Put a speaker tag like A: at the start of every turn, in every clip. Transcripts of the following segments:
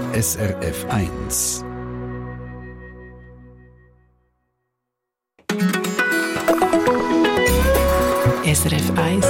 A: SRF 1.
B: SRF 1.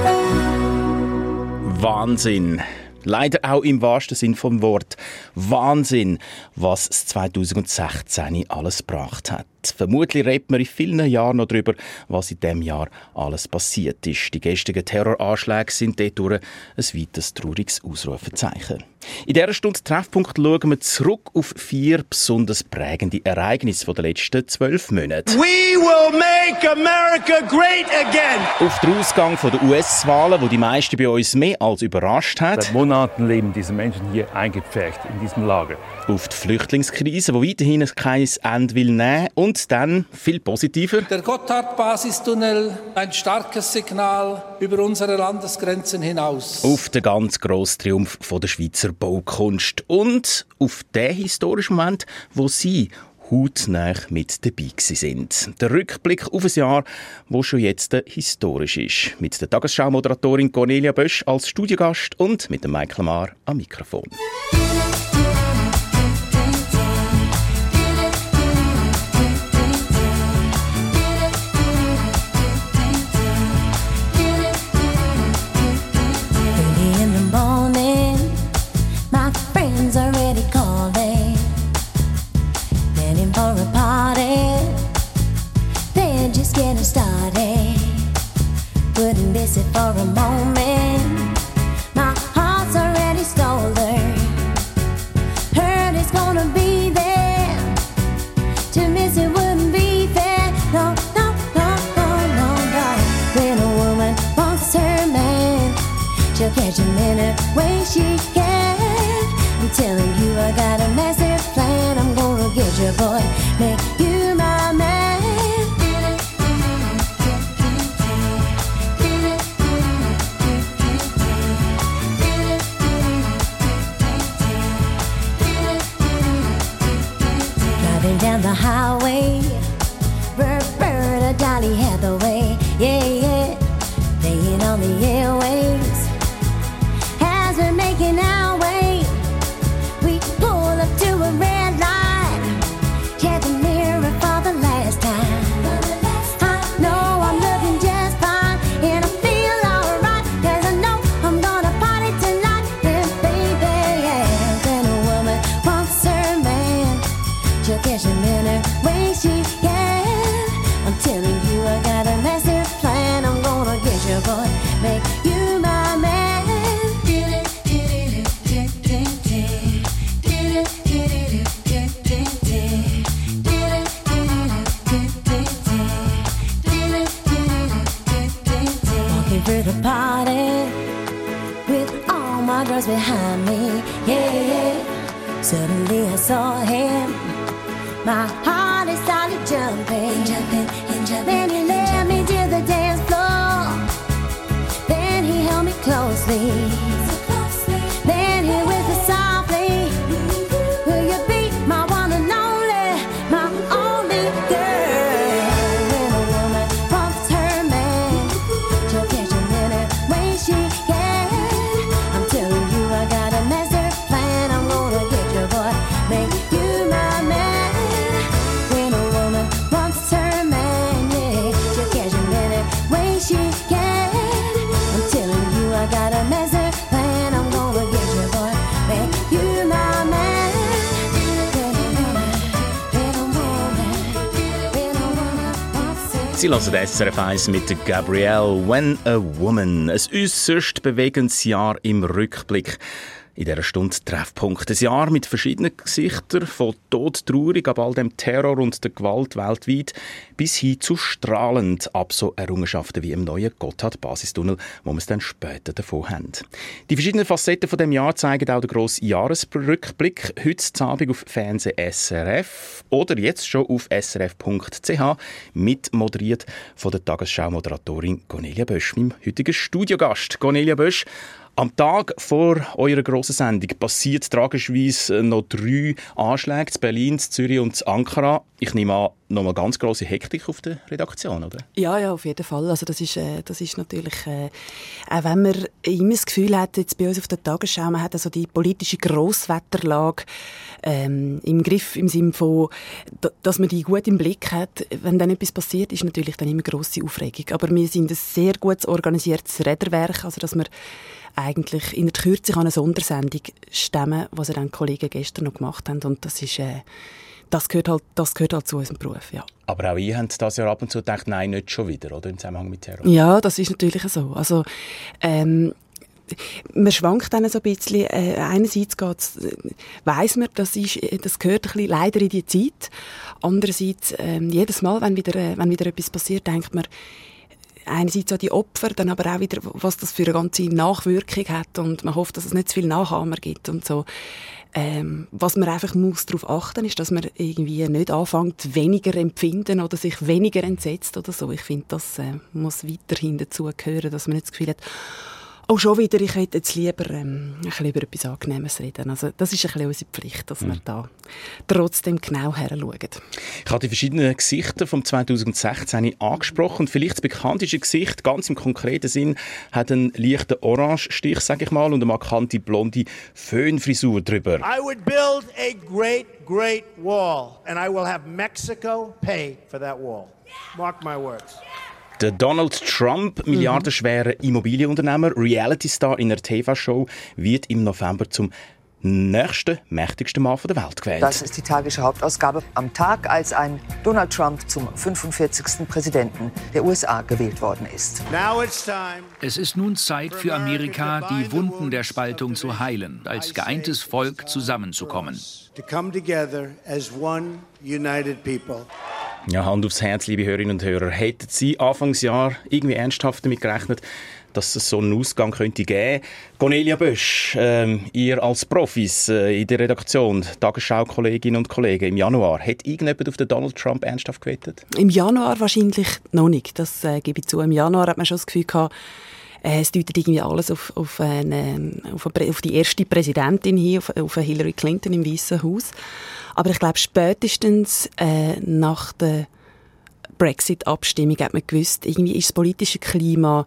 C: Wahnsinn. Leider auch im wahrsten Sinn vom Wort. Wahnsinn, was es 2016 alles gebracht hat. Vermutlich redet man in vielen Jahren noch darüber, was in diesem Jahr alles passiert ist. Die gestrigen Terroranschläge sind dadurch ein weiteres trauriges Ausrufezeichen. In dieser Stunde Treffpunkt schauen wir zurück auf 4 besonders prägende Ereignisse der letzten 12 Monate.
D: We will make America great again!
C: Auf den Ausgang der US-Wahlen, wo die meisten bei uns mehr als überrascht hat.
E: Seit Monaten leben diese Menschen hier eingepfercht in diesem Lager.
C: Auf die Flüchtlingskrise, die weiterhin kein Ende will nehmen. Und dann, viel positiver,
F: der Gotthard-Basistunnel, ein starkes Signal über unsere Landesgrenzen hinaus.
C: Auf den ganz grossen Triumph der Schweizer Baukunst. Und auf den historischen Moment, wo Sie hautnah mit dabei sind. Der Rückblick auf ein Jahr, das schon jetzt historisch ist. Mit der Tagesschau-Moderatorin Cornelia Bösch als Studiogast und mit dem Michael Mahr am Mikrofon.
G: For a moment, my heart's already stolen. Hurt is gonna be there. To miss it wouldn't be fair. No, no, no, no, no, no. When a woman wants her man, she'll catch him any way she can. I'm telling you, I got a massive plan. I'm gonna get your boy, make you my man. Down the highway, Roberta, Dolly Hathaway, yeah, yeah, playing on the airwaves. As we're making our way, we pull up to a red light. Check the mirror for the last time. I know I'm looking just fine, and I feel alright, 'cause I know I'm gonna party tonight. Then baby, yeah, when a woman wants her man, she'll catch him in her way she can. I'm telling you, I got a massive plan. I'm gonna get your boy, make you my man. Walking through the party with all my girls behind me, yeah, yeah. Suddenly I saw him. My heart is started jumping, jumping, and jumping. Then he led me to the dance floor. Then he held me closely, so closely. Then he whispered softly, will you be my one and only, my only girl? When a woman wants her man, she'll catch him any way she can. I'm telling you, I got a master plan. I'm gonna get your boy, make you my man. She can. I'm telling you, I got a massive plan. I'm gonna get your boy, make you my man.
C: Sie hören SRF 1 mit Gabrielle, «When a Woman». Ein äusserst bewegendes Jahr im Rückblick. In dieser Stunde Treffpunkt. Ein Jahr mit verschiedenen Gesichtern, von todtraurig ab all dem Terror und der Gewalt weltweit bis hin zu strahlend ab so Errungenschaften wie im neuen Gotthard-Basistunnel, wo wir es dann später davon haben. Die verschiedenen Facetten von dem Jahr zeigen auch den grossen Jahresrückblick. Heute Abend auf Fernsehen SRF oder jetzt schon auf srf.ch, mitmoderiert von der Tagesschau-Moderatorin Cornelia Bösch, meinem heutigen Studiogast. Cornelia Bösch, Am Tag vor eurer grossen Sendung passiert tragischerweise noch 3 Anschläge in Berlin, in Zürich und in Ankara. Ich nehme an, noch mal ganz grosse Hektik auf der Redaktion, oder?
B: Ja, auf jeden Fall. Also das ist natürlich, auch wenn man immer das Gefühl hat, jetzt bei uns auf der Tagesschau, man hat also die politische Grosswetterlage im Griff, im Sinne von, dass man die gut im Blick hat. Wenn dann etwas passiert, ist natürlich dann immer grosse Aufregung. Aber wir sind ein sehr gut organisiertes Räderwerk, also dass wir eigentlich in der Kürze eine Sondersendung stemmen, was dann die Kollegen gestern noch gemacht haben. Und das ist, das gehört halt zu unserem Beruf, ja. Aber
C: auch ihr habt das ja ab und zu gedacht, nein, nicht schon wieder, oder? Im Zusammenhang mit Terror.
B: Ja, das ist natürlich so. Also, man schwankt dann so ein bisschen. Einerseits weiss man, das gehört ein bisschen leider in die Zeit. Andererseits, jedes Mal, wenn wieder etwas passiert, denkt man, einerseits an die Opfer, dann aber auch wieder, was das für eine ganze Nachwirkung hat, und man hofft, dass es nicht zu viele Nachahmer gibt und so. Was man einfach muss darauf achten, ist, dass man irgendwie nicht anfängt, weniger empfinden oder sich weniger entsetzt oder so. Ich finde, das muss weiterhin dazugehören, dass man nicht das Gefühl hat, oh, schon wieder, ich hätte jetzt lieber ein bisschen über etwas Angenehmes reden. Also, das ist ein bisschen unsere Pflicht, dass wir da trotzdem genau heranschauen.
C: Ich habe die verschiedenen Gesichter vom 2016 angesprochen. Und vielleicht das bekannteste Gesicht, ganz im konkreten Sinn, hat einen leichten Orange-Stich, sage ich mal, und eine markante blonde Föhnfrisur drüber.
D: I would build a great wall, and I will have Mexico pay for that wall. Mark my words.
C: Der Donald Trump, milliardenschwerer Immobilienunternehmer, Reality-Star in einer TV-Show, wird im November zum nächsten mächtigsten Mann der Welt gewählt.
H: Das ist die Tagesschau Hauptausgabe am Tag, als ein Donald Trump zum 45. Präsidenten der USA gewählt worden ist.
I: Es ist nun Zeit für Amerika, die Wunden der Spaltung zu heilen, als geeintes Volk zusammenzukommen.
C: Ja, Hand aufs Herz, liebe Hörerinnen und Hörer. Hätten Sie Anfangsjahr irgendwie ernsthaft damit gerechnet, dass es so einen Ausgang könnte geben? Cornelia Bösch, ihr als Profis in der Redaktion, Tagesschau-Kolleginnen und Kollegen, im Januar, hat irgendjemand auf den Donald Trump ernsthaft gewettet?
B: Im Januar wahrscheinlich noch nicht, das gebe ich zu. Im Januar hat man schon das Gefühl gehabt, es deutet irgendwie alles auf die erste Präsidentin hier, auf Hillary Clinton im Weißen Haus. Aber ich glaube, spätestens nach der Brexit-Abstimmung hat man gewusst, irgendwie ist das politische Klima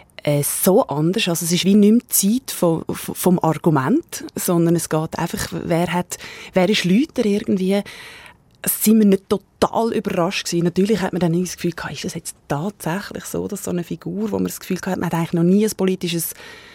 B: so anders. Also es ist wie nicht mehr Zeit vom Argument, sondern es geht einfach, wer ist Lüter irgendwie. Sind wir nicht total überrascht gewesen. Natürlich hat man dann das Gefühl gehabt, ist das jetzt tatsächlich so, dass so eine Figur, wo man das Gefühl gehabt, man hat eigentlich noch nie ein politisches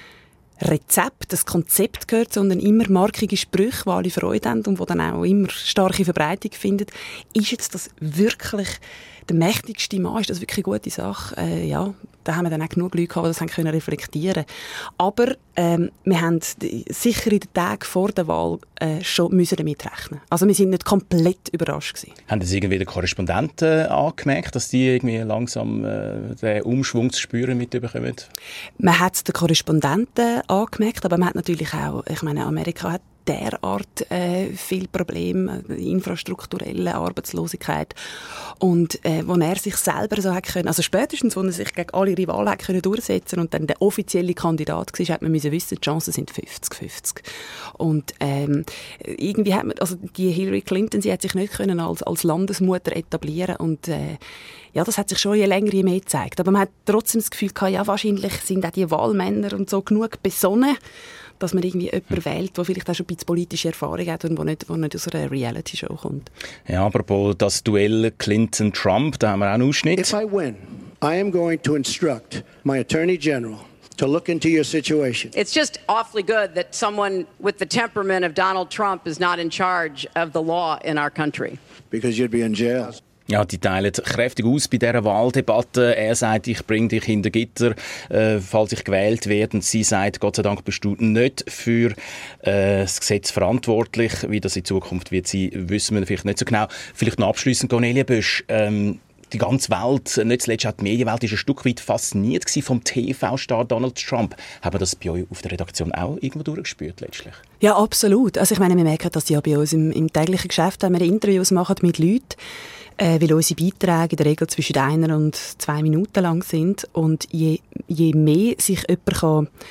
B: Rezept, das Konzept gehört, sondern immer markige Sprüche, die alle Freude haben und die dann auch immer starke Verbreitung finden. Ist jetzt das wirklich der mächtigste Mann? Ist das wirklich eine gute Sache? Ja, da haben wir dann auch genug Leute gehabt, die das haben reflektieren können. Aber wir haben sicher in den Tagen vor der Wahl schon damit rechnen. Also wir sind nicht komplett überrascht gewesen.
C: Haben Sie irgendwie den Korrespondenten angemerkt, dass die irgendwie langsam den Umschwung zu spüren mitbekommen?
B: Man hat es den Korrespondenten angemerkt, aber man hat natürlich auch, ich meine, Amerika hat derart viel Probleme, infrastrukturelle Arbeitslosigkeit. Und wo er sich selber so hat können, also spätestens, wo er sich gegen alle Rivalen hat können durchsetzen und dann der offizielle Kandidat war, hat man müssen wissen, die Chancen sind 50-50. Und irgendwie hat man, also die Hillary Clinton, sie hat sich nicht können als Landesmutter etablieren und ja, das hat sich schon je länger, je mehr gezeigt. Aber man hat trotzdem das Gefühl gehabt, ja, wahrscheinlich sind auch die Wahlmänner und so genug besonnen, dass man irgendwie jemanden wählt, der vielleicht auch schon ein bisschen politische Erfahrung hat und der nicht aus einer Reality-Show kommt.
C: Ja, apropos das Duell Clinton-Trump, da haben wir auch einen Ausschnitt.
D: If I win, I am going to instruct my Attorney General to look into your situation.
J: It's just awfully good that someone with the temperament of Donald Trump is not in charge of the law in our country.
D: Because you'd be in jail.
C: Ja, die teilen kräftig aus bei dieser Wahldebatte. Er sagt, ich bringe dich hinter Gitter, falls ich gewählt werde. Und sie sagt, Gott sei Dank bist du nicht für das Gesetz verantwortlich. Wie das in Zukunft wird sein, wissen wir vielleicht nicht so genau. Vielleicht noch abschliessend, Cornelia Bösch. Die ganze Welt, nicht zuletzt auch die Medienwelt, war ein Stück weit fasziniert vom TV-Star Donald Trump. Haben wir das bei euch auf der Redaktion auch irgendwo durchgespürt letztlich?
B: Ja, absolut. Also ich meine, wir merken das ja bei uns im täglichen Geschäft, wenn wir Interviews machen mit Leuten, weil unsere Beiträge in der Regel zwischen 1 und 2 Minuten lang sind. Und je mehr sich jemand kann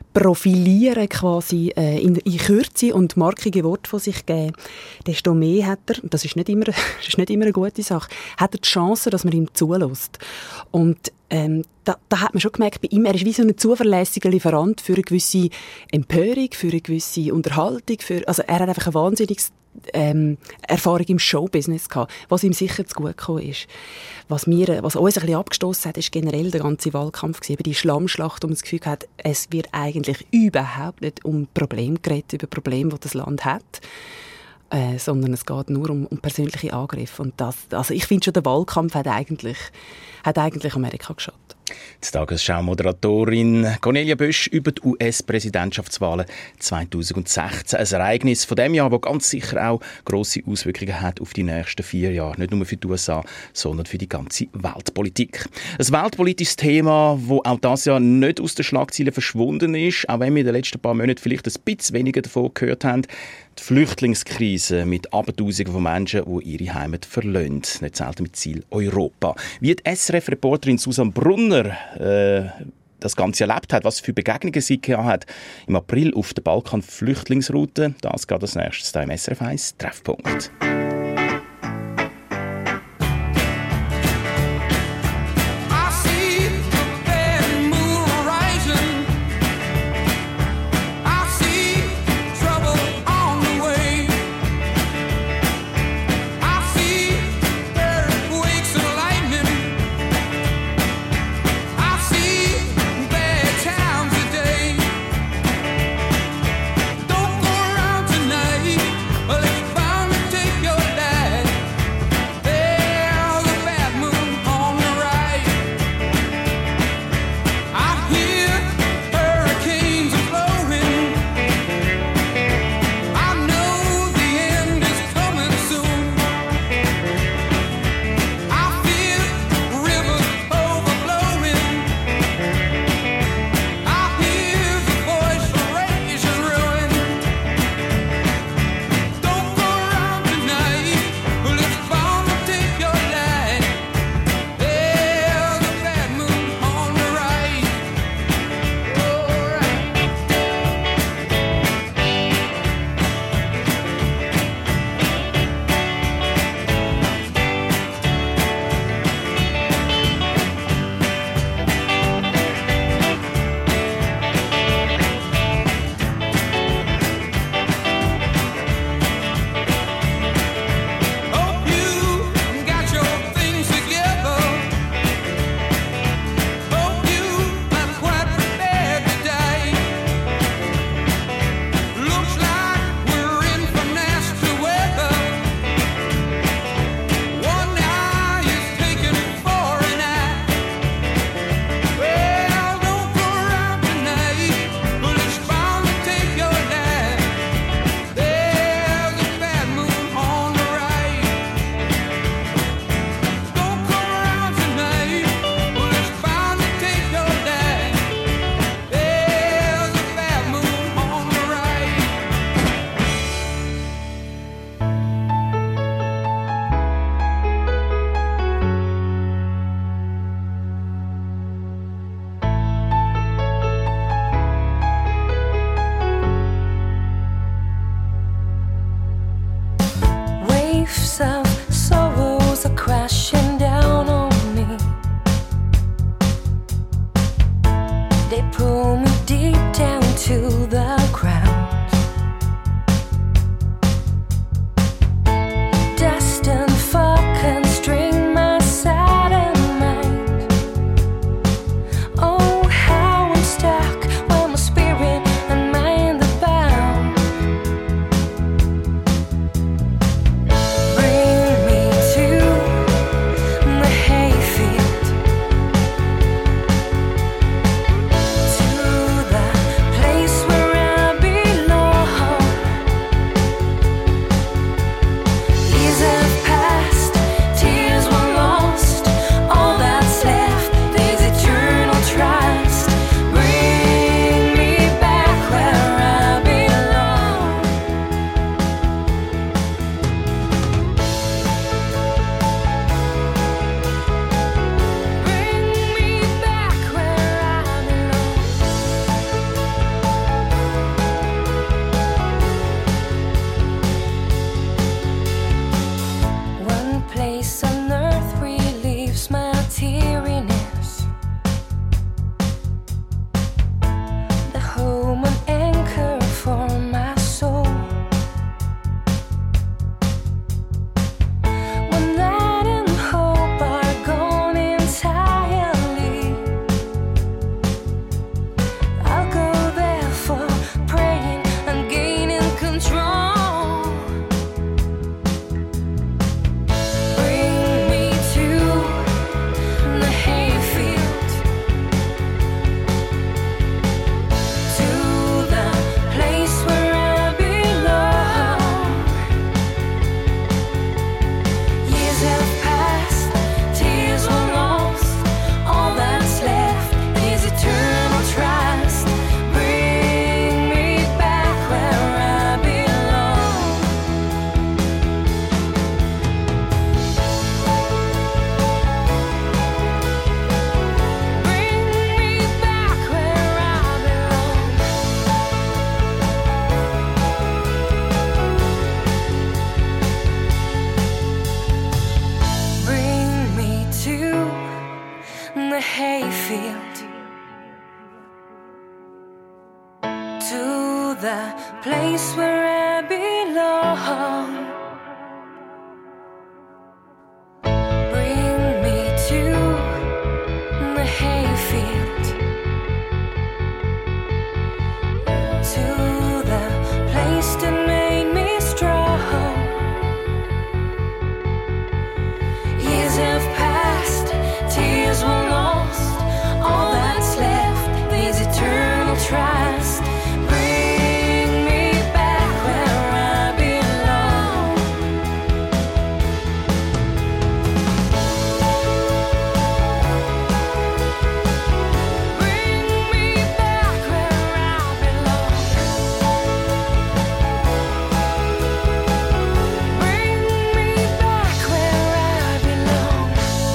B: profilieren quasi in Kürze und markige Worte von sich geben, desto mehr hat er, und das ist nicht immer eine gute Sache, hat er die Chance, dass man ihm zulässt. Und da hat man schon gemerkt, bei ihm, er ist wie so ein zuverlässiger Lieferant für eine gewisse Empörung, für eine gewisse Unterhaltung. Also er hat einfach eine wahnsinnige Erfahrung im Showbusiness gehabt, was ihm sicher zu gut gekommen ist. Was uns ein bisschen abgestossen hat, ist generell der ganze Wahlkampf gewesen, die Schlammschlacht, wo man das Gefühl hat, es wird eigentlich überhaupt nicht um Probleme geredet, über Probleme, die das Land hat. Sondern es geht nur um persönliche Angriffe. Und also ich finde schon, der Wahlkampf hat eigentlich Amerika geschadet.
C: Die Tagesschau-Moderatorin Cornelia Bösch über die US-Präsidentschaftswahlen 2016. Ein Ereignis von dem Jahr, das ganz sicher auch grosse Auswirkungen hat auf die nächsten 4 Jahre. Nicht nur für die USA, sondern für die ganze Weltpolitik. Ein weltpolitisches Thema, das auch dieses Jahr nicht aus den Schlagzeilen verschwunden ist, auch wenn wir in den letzten paar Monaten vielleicht ein bisschen weniger davon gehört haben. Die Flüchtlingskrise mit Abertausenden von Menschen, die ihre Heimat verlassen, nicht selten mit Ziel Europa. Wie die SRF-Reporterin Susanne Brunner das Ganze erlebt hat, was für Begegnungen sie gehabt hat im April auf der Balkan-Flüchtlingsroute, das geht als nächstes hier im SRF 1 Treffpunkt.
G: Bring place where I belong. Bring me to the hayfield, to the place that made me strong. Years have passed, tears were lost. All that's left is eternal trust. Bring me back where I belong. Bring me back where I belong. Bring me back where I belong.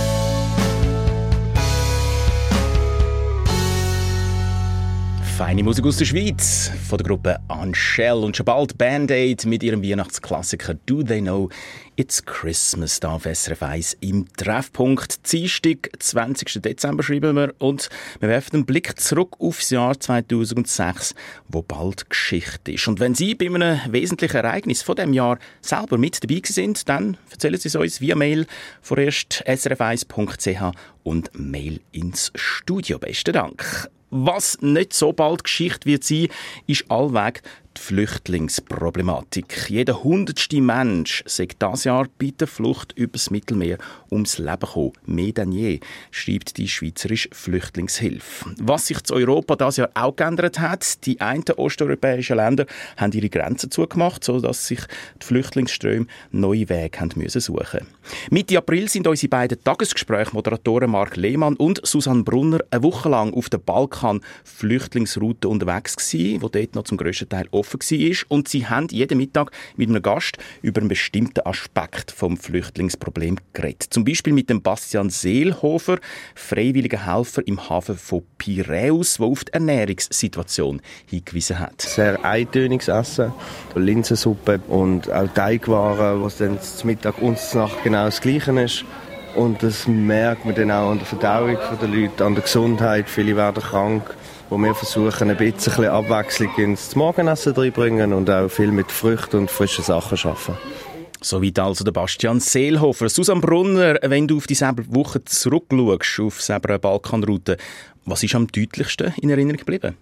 C: Feine Musik aus der Schweiz von der Gruppe Anshel und schon bald Band-Aid mit ihrem Weihnachtsklassiker «Do They Know It's Christmas» da auf SRF 1 im Treffpunkt. Dienstag, 20. Dezember schreiben wir und wir werfen einen Blick zurück auf das Jahr 2006, wo bald Geschichte ist. Und wenn Sie bei einem wesentlichen Ereignis von diesem Jahr selber mit dabei sind, dann erzählen Sie es uns via Mail, vorerst srf1.ch und Mail ins Studio. Besten Dank. Was nicht so bald Geschichte wird sein, ist allweg die Flüchtlingsproblematik. Jeder 100. Mensch sei dieses Jahr bei der Flucht übers Mittelmeer ums Leben gekommen. Mehr denn je, schreibt die Schweizerische Flüchtlingshilfe. Was sich in Europa dieses Jahr auch geändert hat, die einen osteuropäischen Länder haben ihre Grenzen zugemacht, sodass sich die Flüchtlingsströme neue Wege haben müssen suchen. Mitte April sind unsere beiden Tagesgesprächsmoderatoren Marc Lehmann und Susanne Brunner eine Woche lang auf der Balkan-Flüchtlingsroute unterwegs gewesen, wo dort noch zum grössten Teil offen war. Und sie haben jeden Mittag mit einem Gast über einen bestimmten Aspekt vom Flüchtlingsproblem geredet. Zum Beispiel mit dem Bastian Seelhofer, freiwilliger Helfer im Hafen von Piräus, der auf die Ernährungssituation hingewiesen hat.
K: Sehr eintöniges Essen, Linsensuppe und auch Teigwaren, was dann zum Mittag und zur Nacht genau das Gleiche ist. Und das merkt man dann auch an der Verdauung der Leute, an der Gesundheit. Viele werden krank, wo wir versuchen, ein bisschen Abwechslung ins Morgenessen reinbringen und auch viel mit Früchten und frischen Sachen arbeiten.
C: Soweit also der Bastian Seelhofer. Susanne Brunner, wenn du auf die selber Woche zurückschaust, auf selber Balkanroute, was ist am deutlichsten in Erinnerung geblieben?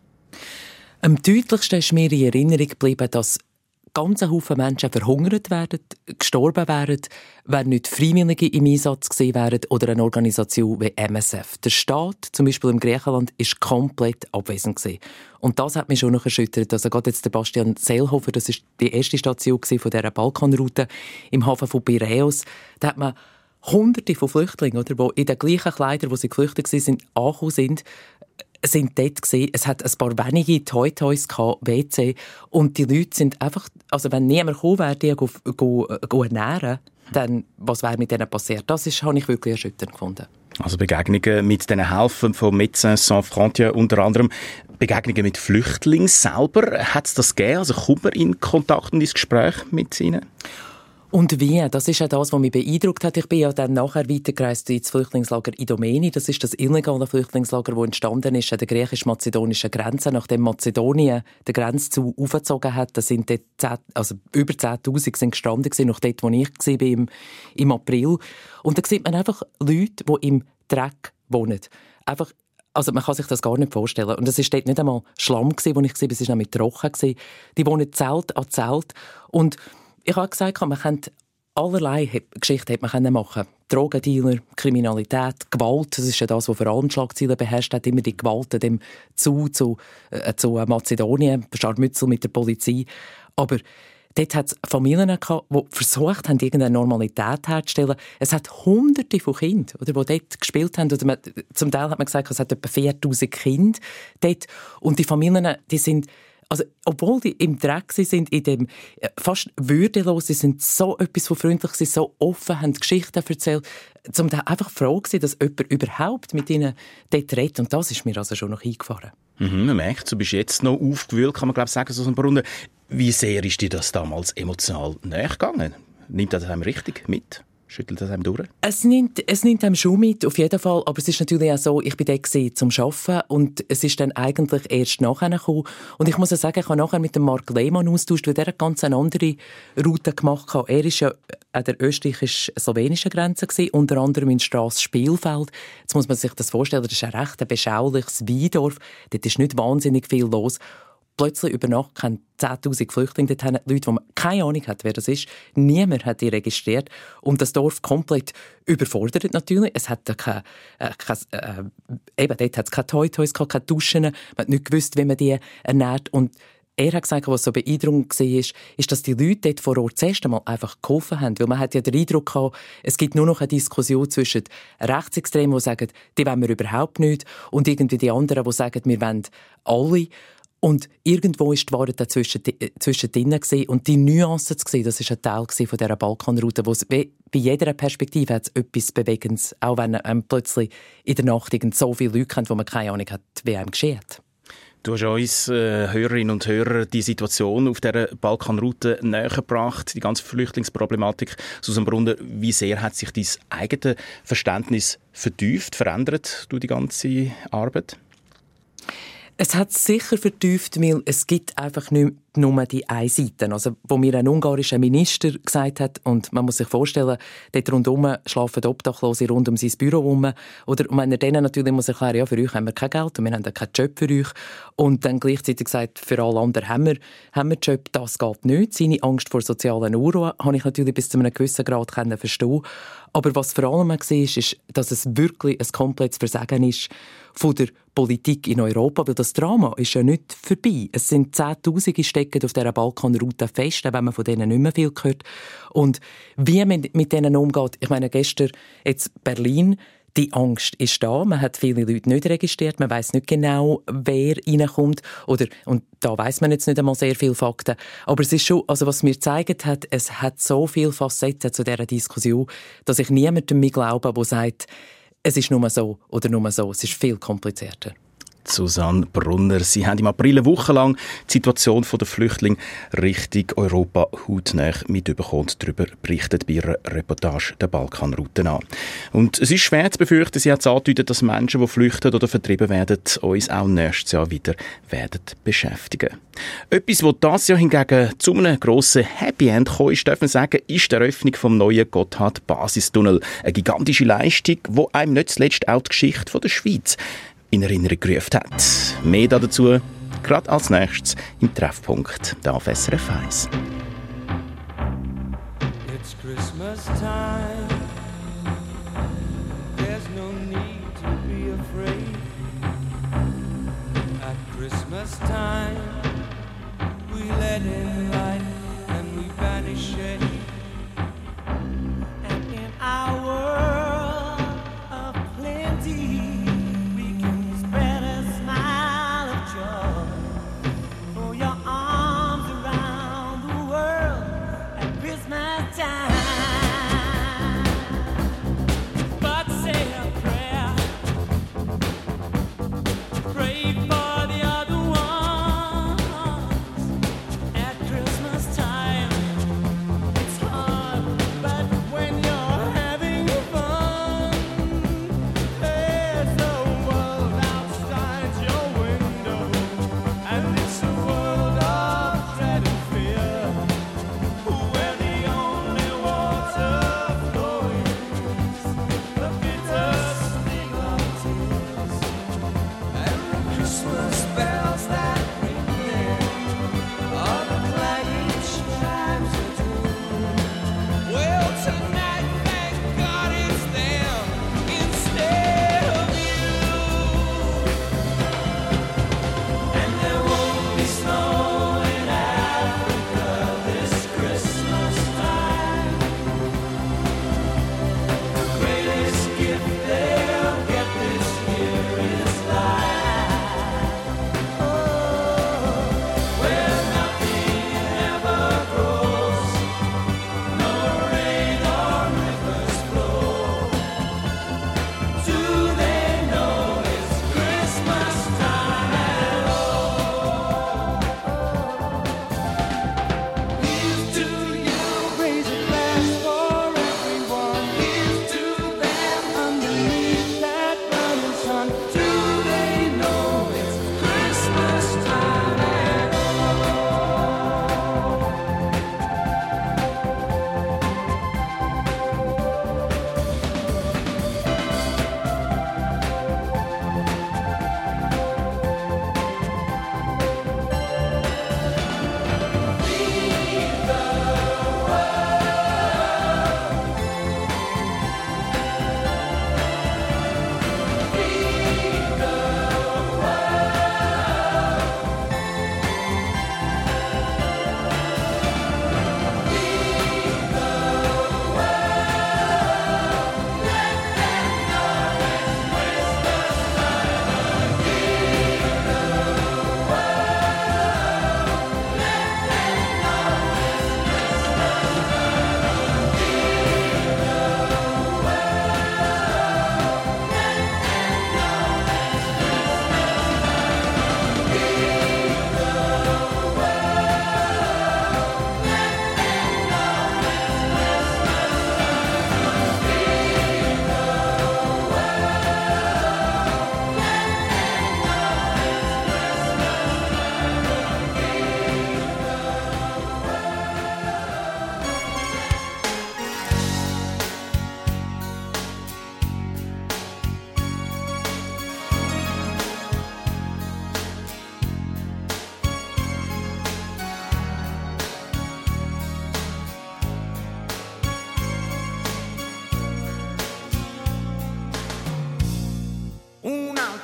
L: Am deutlichsten ist mir in Erinnerung geblieben, dass ganze Haufen Menschen verhungert werden, gestorben wären, wenn nicht Freiwillige im Einsatz gewesen wären oder eine Organisation wie MSF. Der Staat, zum Beispiel in Griechenland, ist komplett abwesend gewesen. Und das hat mich schon noch erschüttert. Also gerade jetzt der Bastian Seelhofer, das ist die erste Station von dieser Balkanroute im Hafen von Piräus. Da hat man Hunderte von Flüchtlingen, oder, die in den gleichen Kleidern, wo sie geflüchtet waren, angekommen sind dort gewesen. Es hat ein paar wenige Toy-Toys gehabt, WC. Und die Leute sind einfach, also wenn niemand gekommen wäre, die ernähren, dann, was wäre mit denen passiert? Das habe ich wirklich erschütternd gefunden.
C: Also Begegnungen mit den Helfern von Médecins Sans Frontières, unter anderem Begegnungen mit Flüchtlingen selber. Hat es das gegeben? Also kommt man in Kontakt und ins Gespräch mit ihnen?
L: Und wie? Das ist ja das, was mich beeindruckt hat. Ich bin ja dann nachher weitergereist ins Flüchtlingslager Idomeni. Das ist das illegale Flüchtlingslager, das entstanden ist an der griechisch-mazedonischen Grenze, nachdem Mazedonien die Grenze zu aufgezogen hat. Da sind dort über 10'000 sind gestrandet gewesen, noch dort, wo ich war im April. Und da sieht man einfach Leute, die im Dreck wohnen. Einfach, also man kann sich das gar nicht vorstellen. Und es war dort nicht einmal Schlamm, wo ich war, es war nämlich trocken. Die wohnen Zelt an Zelt. Und ich habe gesagt, man könnte allerlei Geschichten machen. Drogendealer, Kriminalität, Gewalt, das ist ja das, was vor allem Schlagzeilen beherrscht hat, immer die Gewalt an dem zu Mazedonien, Scharmützel mit der Polizei. Aber dort hat es Familien gehabt, die versucht haben, irgendeine Normalität herzustellen. Es hat Hunderte von Kindern, die dort gespielt haben. Oder zum Teil hat man gesagt, es hat etwa 4'000 Kinder dort. Und die Familien, die sind, also, obwohl die im Dreck sind, in dem fast würdelos, sie sind so etwas von freundlich, sie so offen, haben Geschichten erzählt, zum Teil einfach froh gewesen, dass jemand überhaupt mit ihnen dort redet. Und das ist mir also schon noch eingefahren.
C: Man merkt, du bist jetzt noch aufgewühlt, kann man glaube ich sagen, so ein paar Runden. Wie sehr ist dir das damals emotional näher gegangen? Nimmt das einem richtig mit? Schüttelt das einem durch?
L: Es nimmt einem schon mit, auf jeden Fall. Aber es ist natürlich auch so, ich bin dort zum Arbeiten und es ist dann eigentlich erst nachher gekommen. Und ich muss ja sagen, ich habe nachher mit dem Mark Lehmann austauscht, weil der eine ganz andere Route gemacht hat. Er war ja an der österreichisch-slowenischen Grenze gewesen, unter anderem in Strasse-Spielfeld. Jetzt muss man sich das vorstellen, das ist ein recht beschauliches Weindorf. Dort ist nicht wahnsinnig viel los. Plötzlich über Nacht kamen 10'000 Flüchtlinge. Dort haben Leute, die man keine Ahnung hat, wer das ist. Niemand hat die registriert. Und das Dorf komplett überfordert natürlich. Es hat dort hat es keine Toy-Toys, keine Duschen. Man hat nicht gewusst, wie man die ernährt. Und er hat gesagt, was so beeindruckend war, ist, dass die Leute dort vor Ort zuerst einmal einfach geholfen haben. Weil man hat ja den Eindruck gehabt, es gibt nur noch eine Diskussion zwischen Rechtsextremen, die sagen, die wollen wir überhaupt nicht, und irgendwie die anderen, die sagen, wir wollen alle. Und irgendwo war die Wahrheit zwischendrin und die Nuancen zu sehen, das war ein Teil von dieser Balkanroute, wo bei jeder Perspektive hat es etwas Bewegendes, auch wenn plötzlich in der Nacht so viele Leute kennt, wo man keine Ahnung hat, wie einem geschieht.
C: Du hast uns Hörerinnen und Hörer die Situation auf dieser Balkanroute nähergebracht, die ganze Flüchtlingsproblematik. Susanne Brunner, wie sehr hat sich dein eigenes Verständnis vertieft, verändert durch die ganze Arbeit?
L: Es hat sicher vertieft, weil es gibt einfach nicht nur die eine Seite. Also, wo mir ein ungarischer Minister gesagt hat, und man muss sich vorstellen, dort rundherum schlafen Obdachlose rund um sein Büro herum. Oder wenn er denen natürlich muss erklären, ja, für euch haben wir kein Geld und wir haben keinen Job für euch. Und dann gleichzeitig gesagt, für alle anderen haben wir Job, das geht nicht. Seine Angst vor sozialen Unruhe habe ich natürlich bis zu einem gewissen Grad verstehen. Aber was vor allem war, ist, dass es wirklich ein komplettes Versagen ist von der Politik in Europa, weil das Drama ist ja nicht vorbei. Es sind 10'000 stecken auf dieser Balkanroute fest, wenn man von denen nicht mehr viel hört. Und wie man mit denen umgeht, ich meine, gestern jetzt Berlin, die Angst ist da, man hat viele Leute nicht registriert, man weiss nicht genau, wer reinkommt, und da weiss man jetzt nicht einmal sehr viele Fakten. Aber es ist schon, also was mir gezeigt hat, es hat so viele Facetten zu dieser Diskussion, dass ich niemandem mehr glaube, der sagt, es ist nur so oder nur so. Es ist viel komplizierter.
C: Susanne Brunner, Sie haben im April eine Woche lang die Situation der Flüchtlinge Richtung Europa hautnah mitbekommen und darüber berichtet bei Ihrer Reportage der Balkanroute an. Und es ist schwer zu befürchten, Sie hat es angedeutet, dass Menschen, die flüchten oder vertrieben werden, uns auch nächstes Jahr wieder werden beschäftigen. Etwas, was dieses Jahr hingegen zu einem grossen Happy End gekommen ist, darf man sagen, ist die Eröffnung vom neuen Gotthard-Basistunnel. Eine gigantische Leistung, die einem nicht zuletzt auch die Geschichte der Schweiz in Erinnerung gerufen hat. Mehr dazu gerade als nächstes im Treffpunkt da auf SRF 1.
M: It's Christmas time. There's no need to be afraid. At Christmas time, we let in light and we banish shade. And in our world of plenty,
N: Pray for the other ones at Christmas.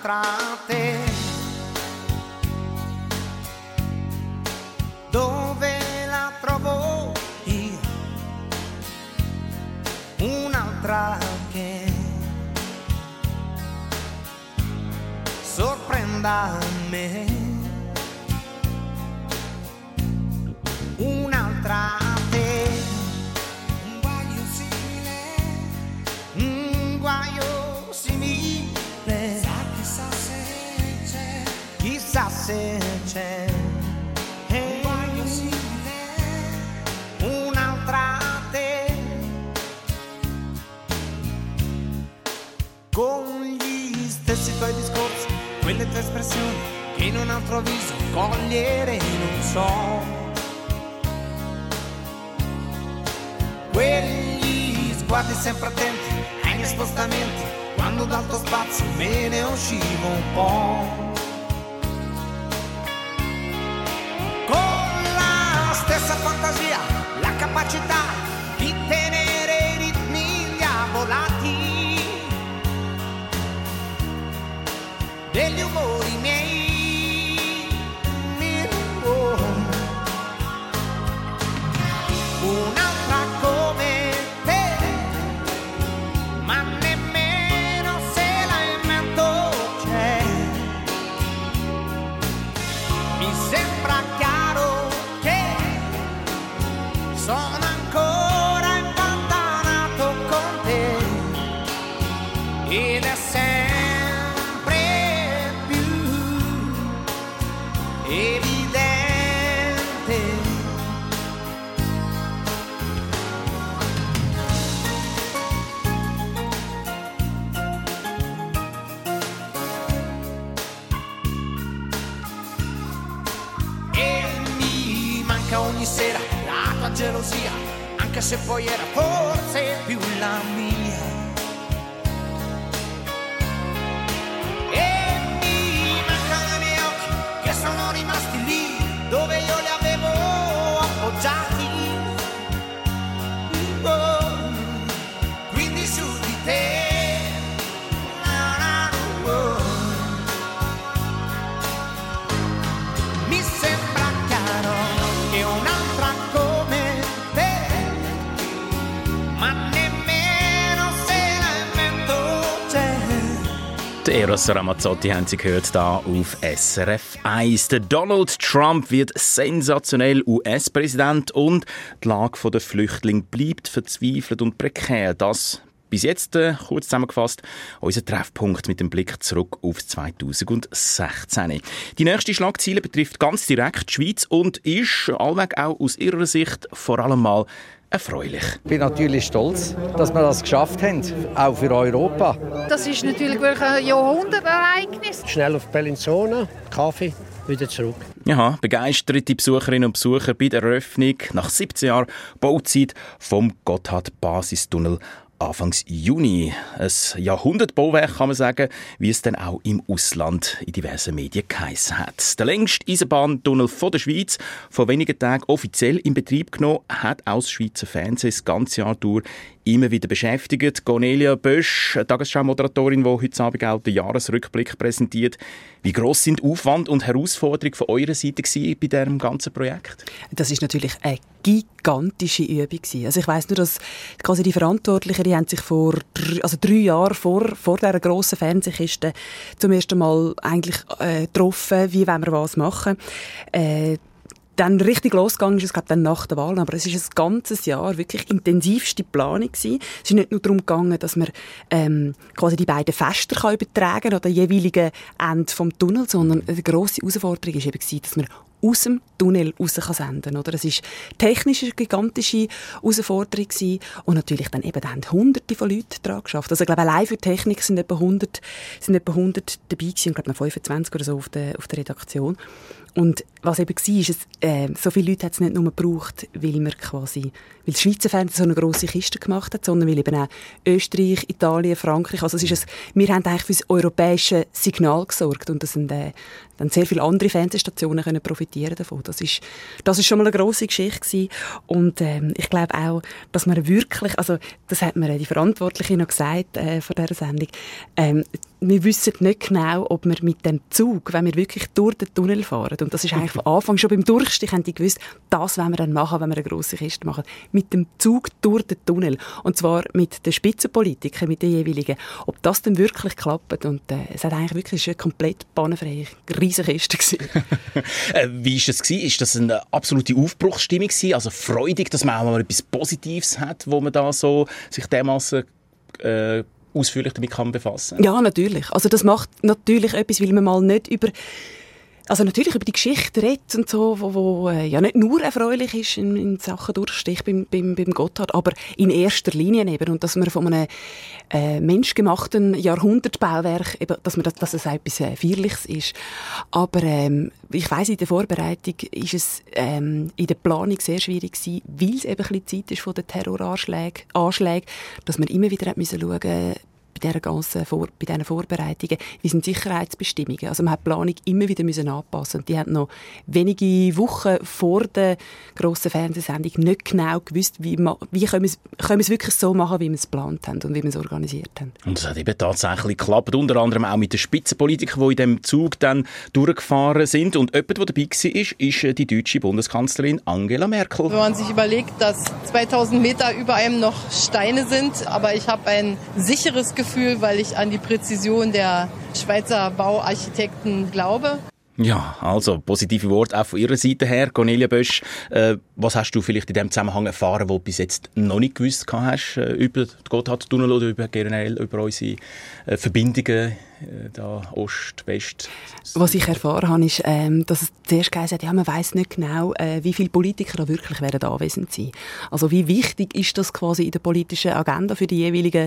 N: un'altra te. Dove la trovo io? Un'altra che sorprenda me. Un'altra te. Un guaio simile. Un guaio simile. Chissà se c'è. Chissà se c'è. Un guaio simile. Un'altra te. Con gli stessi tuoi discorsi, quelle tue espressioni che in un altro viso cogliere non so. Quegli sguardi sempre attenti ai miei spostamenti, quando dal tuo spazio me ne uscivo un po'. Con la stessa fantasia, la capacità di tenere i ritmi diavolati degli umori miei. Un'altra come te, ma nemmeno se la invento c'è. Mi sembra chiaro che sono ancora impantanato con te ed è sempre più evidente. Ogni sera la tua gelosia, anche se poi era forse più la mia. E mi mancano i miei occhi che sono rimasti lì dove io li avevo appoggiati. Oh, quindi su di te. Mi sembra chiaro che un'altra come te, ma nemmeno se la invento c'è.
C: Die Eros Ramazzotti haben Sie gehört da auf SRF 1. Der Donald Trump wird sensationell US-Präsident und die Lage der Flüchtlinge bleibt verzweifelt und prekär. Das bis jetzt, kurz zusammengefasst, unser Treffpunkt mit dem Blick zurück auf 2016. Die nächste Schlagzeile betrifft ganz direkt die Schweiz und ist allweg auch aus ihrer Sicht vor allem mal erfreulich.
O: Ich bin natürlich stolz, dass wir das geschafft haben, auch für Europa.
P: Das ist natürlich wirklich ein Jahrhundertereignis.
Q: Schnell auf Bellinzona, Kaffee, wieder zurück.
C: Ja, begeisterte Besucherinnen und Besucher bei der Eröffnung nach 17 Jahren Bauzeit vom Gotthard-Basistunnel Anfangs Juni. Ein Jahrhundertbauwerk, kann man sagen, wie es dann auch im Ausland in diversen Medien geheissen hat. Der längste Eisenbahntunnel der Schweiz, vor wenigen Tagen offiziell in Betrieb genommen, hat auch das Schweizer Fernsehen das ganze Jahr durch immer wieder beschäftigt. Cornelia Bösch, Tagesschau-Moderatorin, die heute Abend auch den Jahresrückblick präsentiert. Wie gross sind Aufwand und Herausforderungen von eurer Seite bei diesem ganzen Projekt?
B: Das ist natürlich eine gigantische Übung gewesen. Also ich weiss nur, dass quasi die Verantwortlichen, die haben sich vor 3 Jahren vor dieser grossen Fernsehkiste zum ersten Mal eigentlich getroffen, wie wollen wir was machen. Dann richtig losgegangen ist es, glaube ich, dann nach der Wahl. Aber es ist ein ganzes Jahr wirklich intensivste Planung gewesen. Es ist nicht nur darum gegangen, dass man quasi die beiden Fester übertragen kann, an den jeweiligen Ende vom Tunnel, sondern eine grosse Herausforderung war eben, dass man aus dem Tunnel raus senden kann. Oder? Das ist technisch eine gigantische Herausforderung gewesen. Und natürlich dann eben dann Hunderte von Leuten daran geschafft. Also ich glaube, allein für Technik sind etwa 100 dabei gewesen, und glaube noch 25 oder so auf der Redaktion. Und was eben war, ist, so viele Leute hat es nicht nur gebraucht, weil das Schweizer Fernsehen so eine grosse Kiste gemacht hat, sondern weil eben auch Österreich, Italien, Frankreich, also wir haben eigentlich für das europäische Signal gesorgt und das sind dann sehr viele andere Fernsehstationen können profitieren davon. Das ist schon mal eine grosse Geschichte gewesen. Und ich glaube auch, dass man wirklich, also das hat mir die Verantwortliche noch gesagt vor dieser Sendung, wir wissen nicht genau, ob wir mit dem Zug, wenn wir wirklich durch den Tunnel fahren, und das ist eigentlich von Anfang schon beim Durchstich, haben die gewusst, das wollen wir dann machen, wenn wir eine grosse Kiste machen. Mit dem Zug durch den Tunnel. Und zwar mit den Spitzenpolitikern, mit den jeweiligen. Ob das dann wirklich klappt. Und es hat eigentlich wirklich eine komplett bahnenfreie, riesige Kiste gewesen.
C: Wie war es? Ist das eine absolute Aufbruchsstimmung gewesen? Also freudig, dass man auch mal etwas Positives hat, wo man da so sich dermassen ausführlich damit befassen kann?
B: Ja, natürlich. Also das macht natürlich etwas, weil man mal nicht über die Geschichte redet und so, wo ja nicht nur erfreulich ist in Sachen Durchstich beim Gotthard, aber in erster Linie eben. Und dass man von einem menschgemachten Jahrhundertbauwerk, eben, dass es auch etwas Feierliches ist. Aber ich weiss, in der Vorbereitung ist es in der Planung sehr schwierig gewesen, weil es eben ein bisschen Zeit ist von den Terroranschlägen, dass man immer wieder schauen musste, bei diesen Vorbereitungen, wie sind Sicherheitsbestimmungen. Also man hat die Planung immer wieder anpassen. Und die haben noch wenige Wochen vor der grossen Fernsehsendung nicht genau gewusst, wie können wir es wirklich so machen, wie wir es geplant haben und wie wir es organisiert haben.
C: Und das hat eben tatsächlich geklappt, unter anderem auch mit den Spitzenpolitikern, die in diesem Zug dann durchgefahren sind. Und jemand, der dabei war, ist die deutsche Bundeskanzlerin Angela Merkel.
R: Wenn man sich überlegt, dass 2000 Meter über einem noch Steine sind, aber ich habe ein sicheres Gefühl, weil ich an die Präzision der Schweizer Bauarchitekten glaube.
C: Ja, also positive Worte auch von Ihrer Seite her. Cornelia Bösch, was hast du vielleicht in dem Zusammenhang erfahren, wo du bis jetzt noch nicht gewusst hast über den Gotthardtunnel oder generell über unsere Verbindungen da Ost, West?
B: Was ich erfahren habe, ist, dass es zuerst geheißen hat, ja, man weiss nicht genau, wie viele Politiker da wirklich werden anwesend sein. Also wie wichtig ist das quasi in der politischen Agenda für die jeweiligen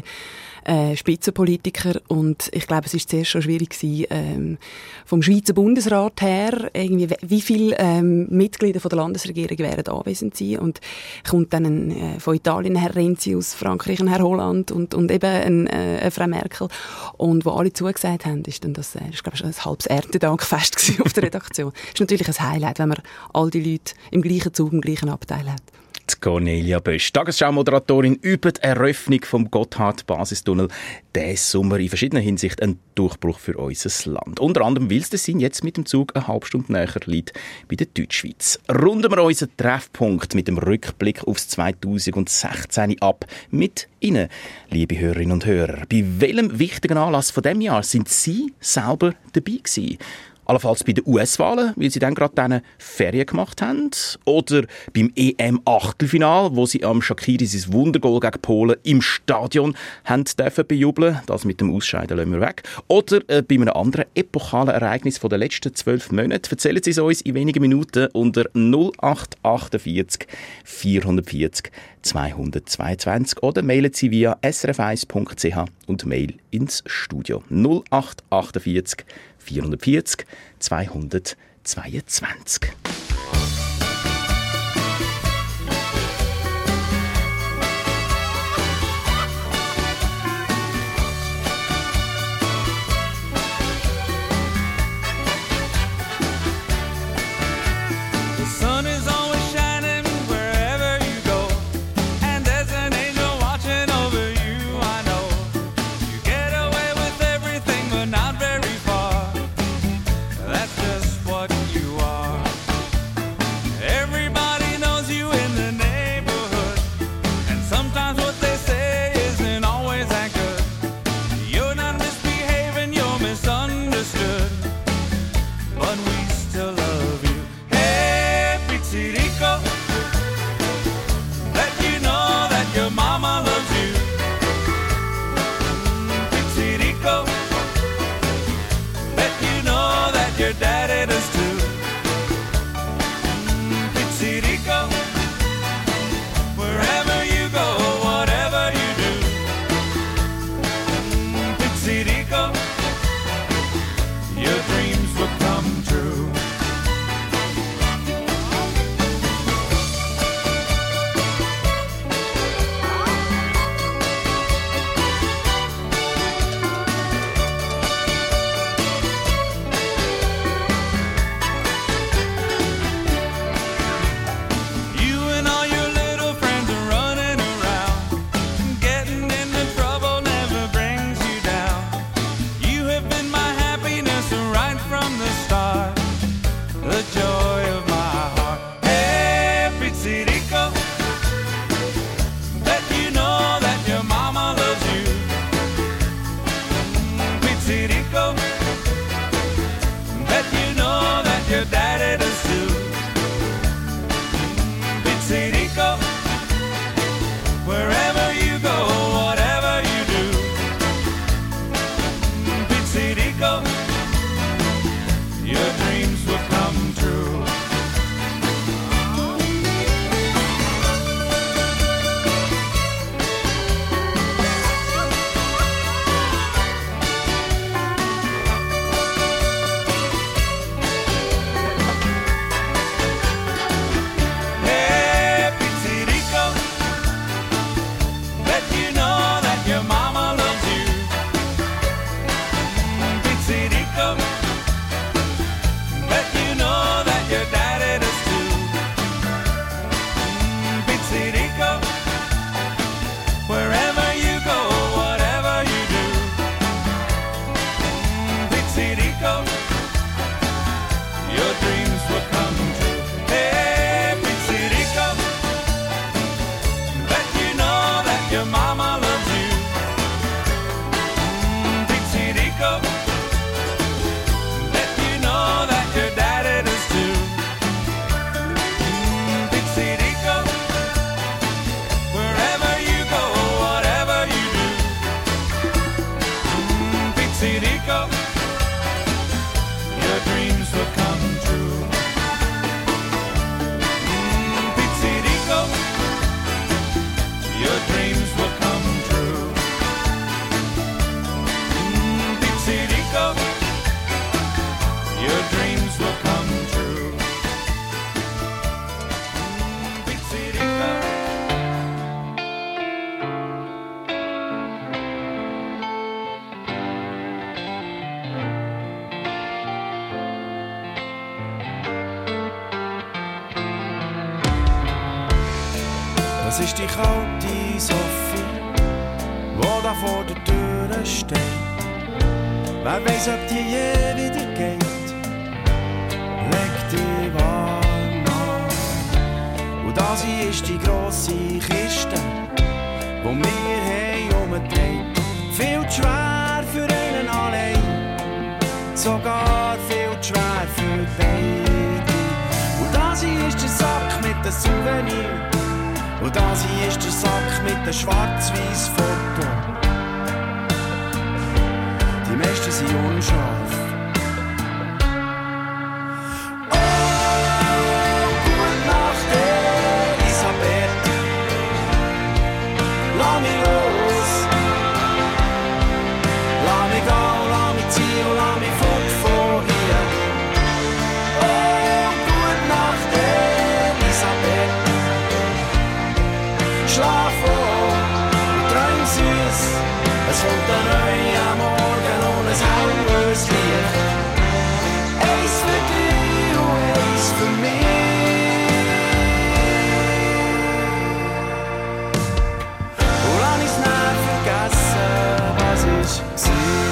B: Spitzenpolitiker? Und ich glaube, es ist zuerst schon schwierig gewesen, vom Schweizer Bundesrat her, irgendwie, wie viele Mitglieder von der Landesregierung werden anwesend sein. Und kommt dann von Italien Herr Renzi, aus Frankreich ein Herr Holland und eben eine Frau Merkel. Und wo alle zugesagt haben, ist dann das, glaube ich, ein halbes Erntedankfest auf der Redaktion. Das ist natürlich ein Highlight, wenn man all die Leute im gleichen Zug, im gleichen Abteil hat.
C: Die Cornelia Bösch, Tagesschau-Moderatorin über die Eröffnung vom Gotthard-Basistunnel. Diesen Sommer in verschiedener Hinsicht ein Durchbruch für unser Land. Unter anderem, weil es Tessin jetzt mit dem Zug eine halbe Stunde näher liegt bei der Deutschschweiz. Runden wir unseren Treffpunkt mit dem Rückblick aufs 2016 ab. Mit Ihnen, liebe Hörerinnen und Hörer. Bei welchem wichtigen Anlass von diesem Jahr sind Sie selber dabei gewesen? Allenfalls bei den US-Wahlen, weil sie dann gerade Ferien gemacht haben. Oder beim EM-Achtelfinal, wo sie am Shaqiri sein Wundergoal gegen Polen im Stadion haben dürfen bejubeln. Das mit dem Ausscheiden lassen wir weg. Oder bei einem anderen epochalen Ereignis der letzten 12 Monate. Erzählen Sie es uns in wenigen Minuten unter 0848 440 222 oder mailen Sie via srf1.ch und Mail ins Studio 0848 440 222.
N: Das ist die kalte Sophie, wo da vor der Tür steht. Wer weiss, ob die je wieder geht, leg dich warm an. Und das hier ist die grosse Kiste, wo wir haben umgedreht. Viel zu schwer für einen allein, sogar viel zu schwer für beide. Und das hier ist der Sack mit den Souvenirs. Und das hier ist der Sack mit dem schwarz-weiß Foto. Die meisten sind unscharf. Oh, gute Nacht, Elisabeth. Lass mich los. Lass mich gehen, lass mich ziehen und lass mich fort von hier. Oh, gute Nacht, Elisabeth. Schlaf froh und träum süß. Es kommt ein neuer Morgen und ein helles Licht. Eins für dich und eins für mich. Und lass ich's nicht vergessen, was ich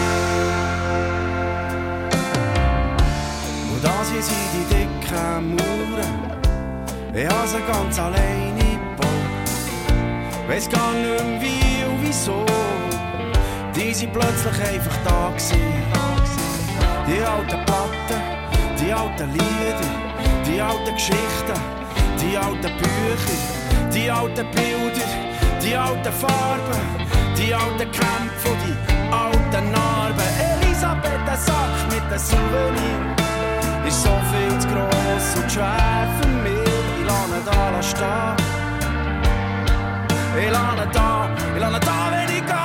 N: war. Und das hier sind die dicken Mauern. Ich habe sie ganz alleine gebaut. Weiss gar nicht mehr wie und wieso. Die sind plötzlich einfach da gewesen. Die alten Platten, die alten Lieder, die alten Geschichten, die alten Bücher, die alten Bilder, die alten Farben, die alten Kämpfe und die alten Narben. Elisabeth, der Sack mit den Souvenirs ist so viel zu gross und schwer für mich. Ich lasse ihn da stehen. Ich lasse ihn da, wenn ich gehe.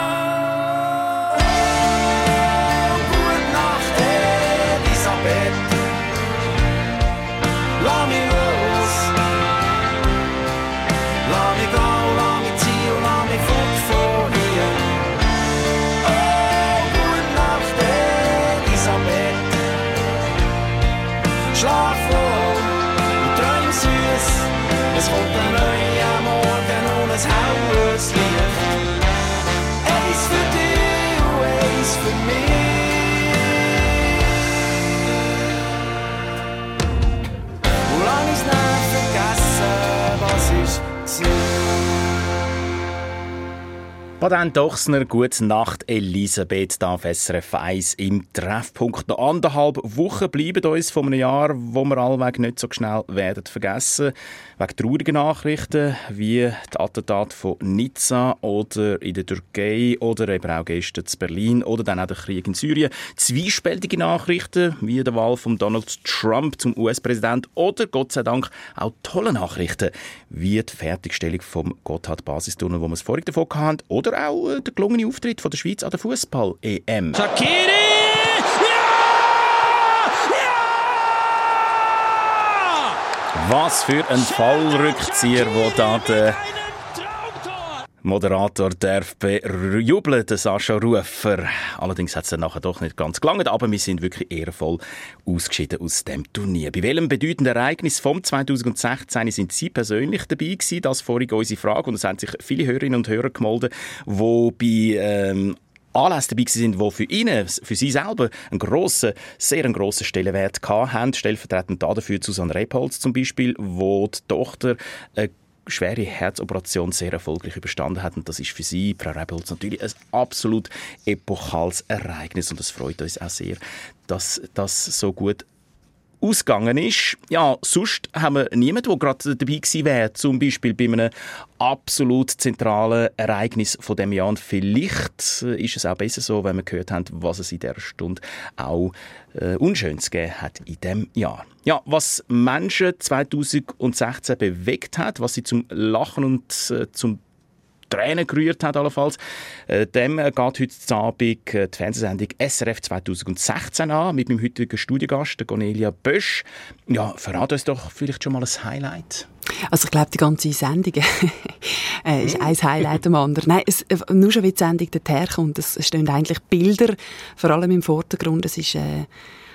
N: Oh, gute Nacht, Elisabeth. Lass mich los. Lass mich gehen, lass mich ziehen und lass mich fort von hier. Oh, gute Nacht, Elisabeth. Schlaf froh und träum süß. Es kommt ein neuer Morgen und ein helles Licht. Eins für dich und eins für mich. Und lass ich's nicht vergessen, was ich war.
C: Patent Dochsner, gute Nacht, Elisabeth, da auf SRF 1 im Treffpunkt. Noch 1,5 Wochen bleiben uns von einem Jahr, wo wir allweg nicht so schnell werden vergessen. Wegen traurigen Nachrichten, wie das Attentat von Nizza oder in der Türkei oder eben auch gestern in Berlin oder dann auch der Krieg in Syrien. Zwiespältige Nachrichten, wie die Wahl von Donald Trump zum US-Präsident oder, Gott sei Dank, auch tolle Nachrichten, wie die Fertigstellung vom Gotthard-Basistunnel, wo wir es vorhin davon hatten, oder auch der gelungene Auftritt von der Schweiz an der Fußball-EM.
M: Shaqiri!
C: Was für ein Fallrückzieher, wo da der Moderator darf bejubeln, der Sascha Rufer. Allerdings hat es dann nachher doch nicht ganz gelangt, aber wir sind wirklich ehrenvoll ausgeschieden aus dem Turnier. Bei welchem bedeutenden Ereignis vom 2016 sind Sie persönlich dabei gewesen? Das vorhin unsere Frage. Und es haben sich viele Hörerinnen und Hörer gemeldet, die bei Anlässe dabei sind, die für ihn, für sie selber einen sehr grossen Stellenwert hatten. Stellvertretend dafür Susanne Rebholz zum Beispiel, wo die Tochter schwere Herzoperation sehr erfolgreich überstanden hat. Und das ist für sie, Frau Rebholz, natürlich ein absolut epochales Ereignis. Und es freut uns auch sehr, dass das so gut ausgegangen ist. Ja, sonst haben wir niemanden, der gerade dabei gewesen wäre. Zum Beispiel bei einem absolut zentralen Ereignis von diesem Jahr. Und vielleicht ist es auch besser so, wenn wir gehört haben, was es in dieser Stunde auch Unschönes gegeben hat in diesem Jahr. Ja, was Menschen 2016 bewegt hat, was sie zum Lachen und zum Tränen gerührt hat, allenfalls. Dem geht heute Abend die Fernsehsendung SRF 2016 an, mit meinem heutigen Studiogast, der Cornelia Bösch. Ja, verrat uns doch vielleicht schon mal ein Highlight.
B: Also ich glaube, die ganze Sendung ist ein Highlight am anderen. Nein, nur schon wie die Sendung dorthin kommt, es stehen eigentlich Bilder, vor allem im Vordergrund. Es ist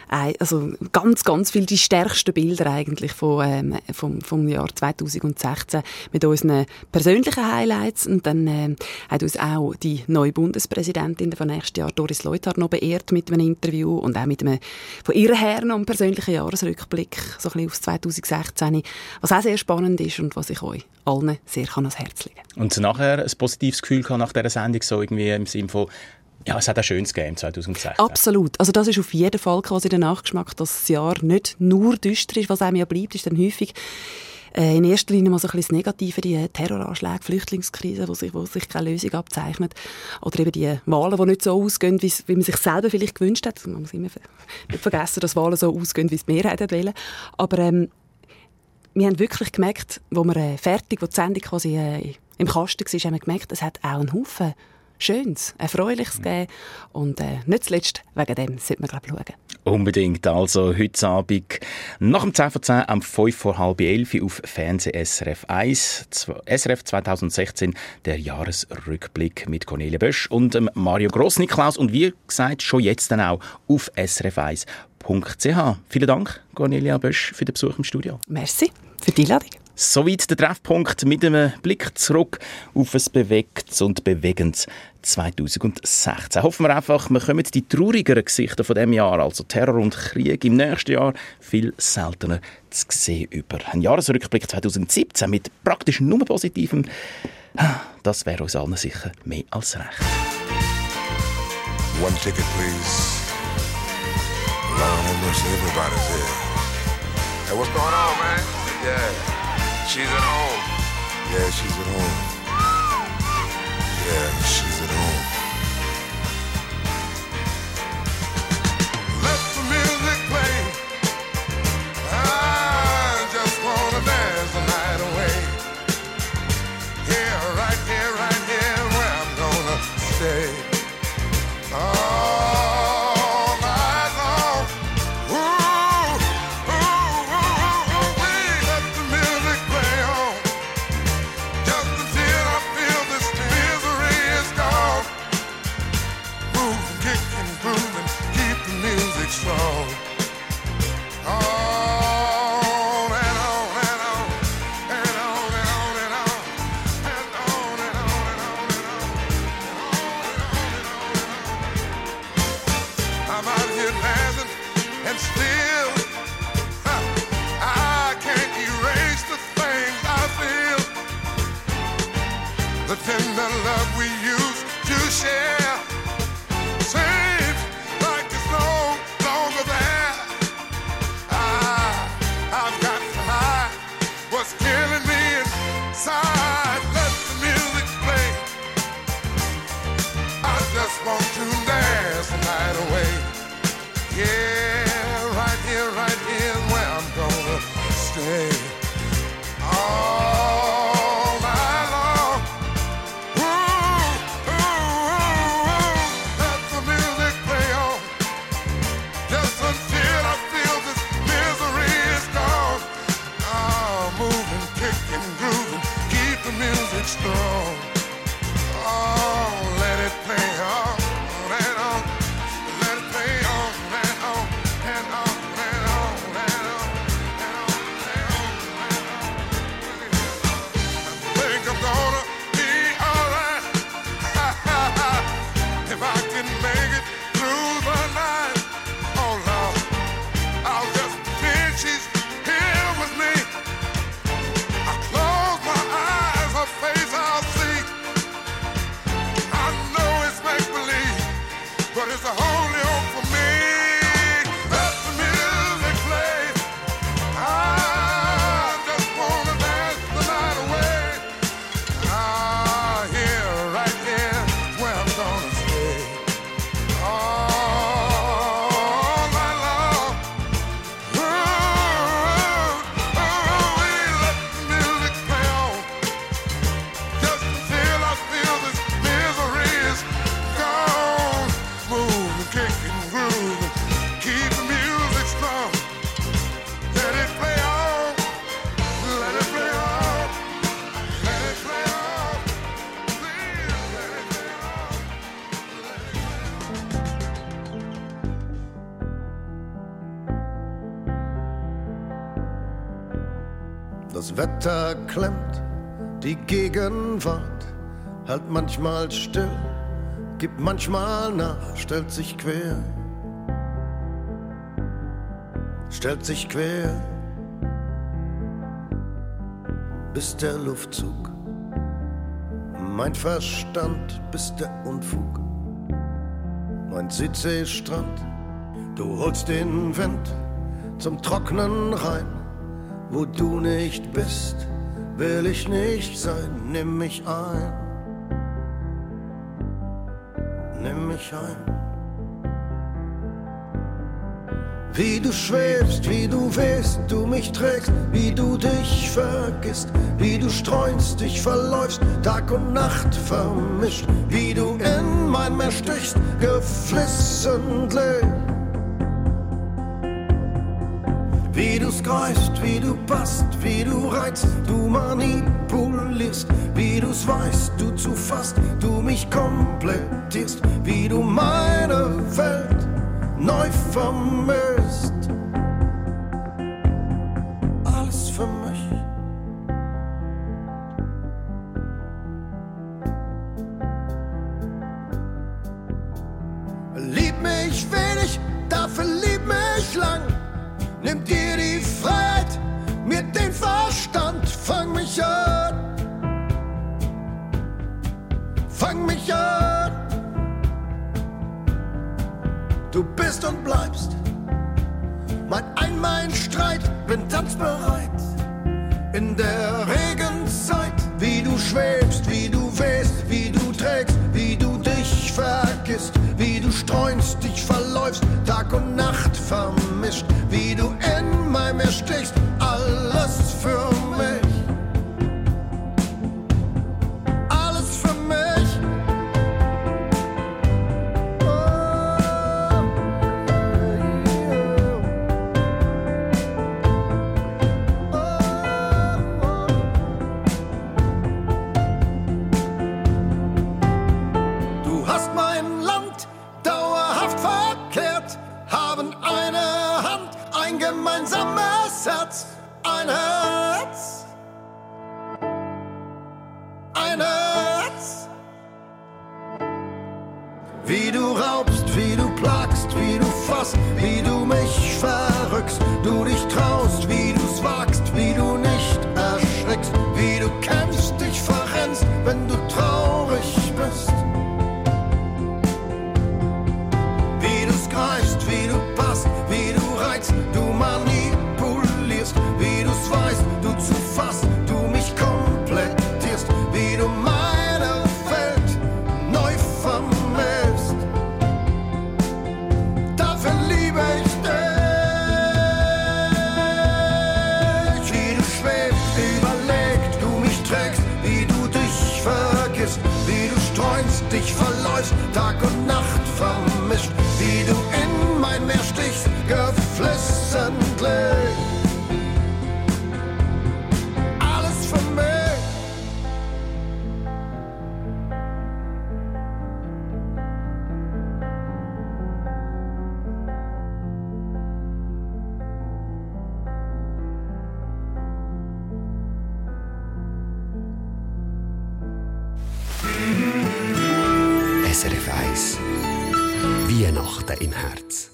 B: also ganz, ganz viel die stärksten Bilder eigentlich vom Jahr 2016 mit unseren persönlichen Highlights. Und dann hat uns auch die neue Bundespräsidentin von nächstes Jahr, Doris Leuthard, noch beehrt mit einem Interview und auch mit einem von ihr her noch einen persönlichen Jahresrückblick so ein bisschen aufs 2016, was auch sehr spannend ist und was ich euch allen sehr ans Herz legen kann.
C: Und nachher ein positives Gefühl nach dieser Sendung, so irgendwie im Sinne von, ja, es hat ein schönes Game 2016.
B: Absolut. Also das ist auf jeden Fall quasi der Nachgeschmack, dass das Jahr nicht nur düster ist, was einem ja bleibt, ist dann häufig in erster Linie mal so ein bisschen das Negative, die Terroranschläge, Flüchtlingskrise, wo sich keine Lösung abzeichnet. Oder eben die Wahlen, die nicht so ausgehen, wie man sich selber vielleicht gewünscht hat. Man muss immer nicht vergessen, dass Wahlen so ausgehen, wie es die Mehrheit wollen. Aber wir haben wirklich gemerkt, wo die Sendung quasi im Kasten war, haben wir gemerkt, es hat auch einen Haufen Schönes, Erfreuliches gegeben. Und nicht zuletzt wegen dem sollte man, glaube ich, schauen.
C: Unbedingt. Also heute Abend nach dem 10 vor 10 am 5 vor halb 11 auf Fernseh SRF 1. SRF 2016, der Jahresrückblick mit Cornelia Bösch und Mario Grossniklaus. Und wie gesagt, schon jetzt dann auch auf srf1.ch. Vielen Dank, Cornelia Bösch, für den Besuch im Studio.
B: Merci für die Einladung.
C: Soweit der Treffpunkt mit einem Blick zurück auf ein bewegtes und bewegendes 2016. Hoffen wir einfach, wir kommen die traurigeren Gesichter von diesem Jahr, also Terror und Krieg, im nächsten Jahr viel seltener zu sehen über. Ein Jahresrückblick 2017 mit praktisch nur Positivem, das wäre uns allen sicher mehr als recht.
S: One ticket, please. Lord have mercy, everybody's here. Hey, what's going on, man? Yeah. She's at home. Yeah, she's at home. Yeah, she's at home. Let the music play. I just wanna dance the night away. Right here, where I'm gonna stay. All night long. Ooh, ooh, ooh, ooh, let the music play on. Just until I feel this misery is gone. Move and kick and groove and keep the music strong. On and on and on and on and on and on and on and on and on and on. I'm out here dancing and still I can't erase the things I feel. The tender love we used to share seems like it's no longer there. I've got to hide what's killing me inside. Let the music play. I just want to dance the night away. Yeah, right here is where I'm gonna stay. All night long. Ooh, ooh, ooh, ooh. Let the music play on. Just until I feel this misery is gone. Moving, kicking, grooving, keep the music strong. Oh, let it play on and on. Let it play on and on and on and on and on and on and on. I think I'm gonna be alright if I can make it through the night. Oh Lord, I'll just pretend she's here with me. I close my eyes, her face I'll see.
T: Das Wetter klemmt, die Gegenwart hält manchmal still, gibt manchmal nach, stellt sich quer, bis der Luftzug, mein Verstand, bis der Unfug, mein Südseestrand, du holst den Wind zum Trocknen rein, wo du nicht bist, will ich nicht sein, nimm mich ein, nimm mich ein. Wie du schwebst, wie du wehst, du mich trägst, wie du dich vergisst, wie du streunst, dich verläufst, Tag und Nacht vermischt, wie du in mein Meer stichst, geflissentlich. Wie du's greifst, wie du passt, wie du reizt, du manipulierst, wie du's weißt, du zu fasst, du mich komplettierst, wie du meine Welt neu vermisst. Alles für mich. Lieb mich wenig, dafür lieb mich lang. Nimm dir die Freiheit, mir den Verstand, fang mich an. Fang mich an. Du bist und bleibst mein Streit, bin tanzbereit. In der Regenzeit, wie du schwebst, wie du wehst, wie du trägst, wie du dich vergisst, wie du streunst, dich verläufst, Tag und Nacht vermischt, wie du in mein Meer stichst, alles für mich. Alles für mich. Du hast mein Land dauerhaft verkehrt, haben eine Hand, ein gemeinsames Herz, ein Herz, ein Herz. Wie du raubst, wie du plagst, wie du fasst, wie du mich verrückst, du dich traust, wie du's wagst, wie du nicht erschreckst, wie du kämpfst, dich verrennst, wenn du traurig bist. Wie du's greifst, wie du passt, wie du reizt, du manipulierst, wie du's weißt, du zu fasst, du mich komplettierst, wie du meine Welt neu vermisst. Dafür liebe ich dich. Wie du schwebst, überlegt, du mich trägst, wie du dich vergisst, wie du streunst, dich verläufst, Tag und Nacht vermischt, wie du in mein Meer stichst, geflissentlich. Alles für mich.
A: SRF 1 Weihnachten im Herz.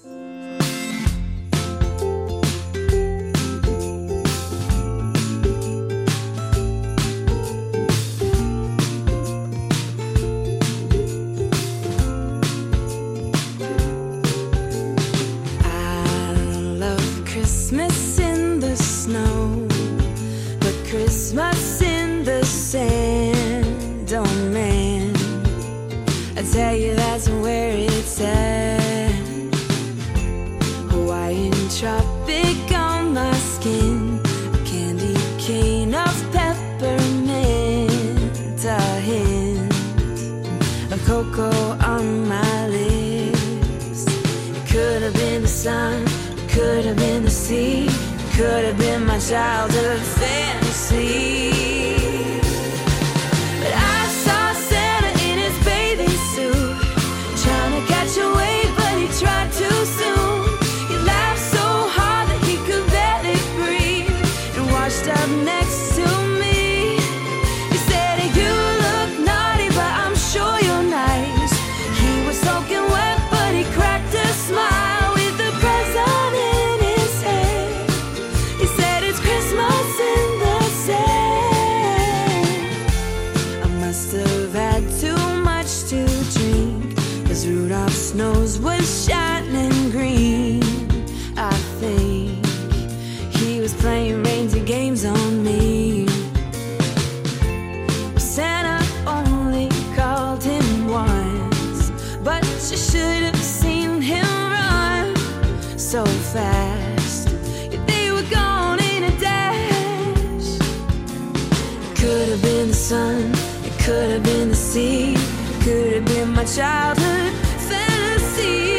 U: I love Christmas in the snow, but Christmas in the sand, oh man, I tell you that's where it's at. Hawaiian tropic on my skin, a candy cane of peppermint, a hint of cocoa on my lips. It could have been the sun, it could have been the sea, it could have been my childhood fantasy. But I saw Santa in his bathing suit, trying to catch a wave, but he tried too soon. He laughed so hard that he could barely breathe, and washed up next sun, it could have been the sea, it could have been my childhood fantasy.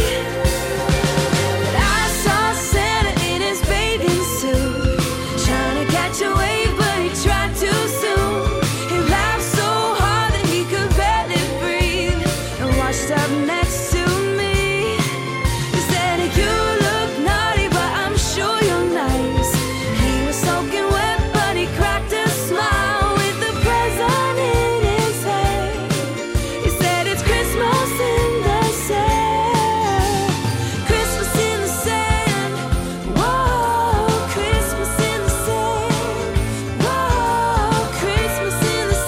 U: But I saw Santa in his bathing suit, trying to catch a wave, but he tried too soon. He laughed so hard that he could barely breathe, and washed up next to me. He said, you look naughty, but I'm sure you're nice. He was soaking wet, but he cracked a smile with the present in his hand. He said, it's Christmas in the sand. Christmas in the sand. Whoa, Christmas in the sand. Whoa, Christmas in the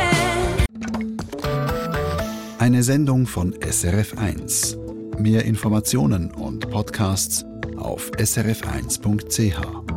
U: sand.
E: Eine Sendung von SRF1. Mehr Informationen und Podcasts auf srf1.ch.